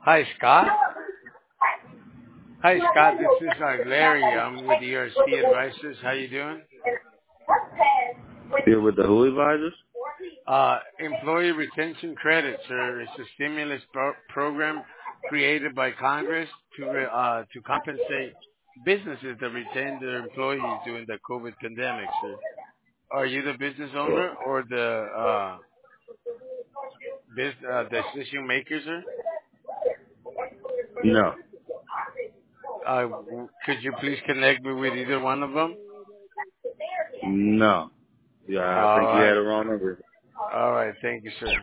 Hi, Scott. Hi, Scott. This is Larry. I'm with ERC Advisors. How you doing? Here with the who advisors? Employee retention credits are a stimulus program created by Congress to compensate businesses that retain their employees during the COVID pandemic. Sir, are you the business owner or the decision maker, sir? No. Could you please connect me with either one of them? No. Yeah, I All think you right. had the wrong number. All right. Thank you, sir.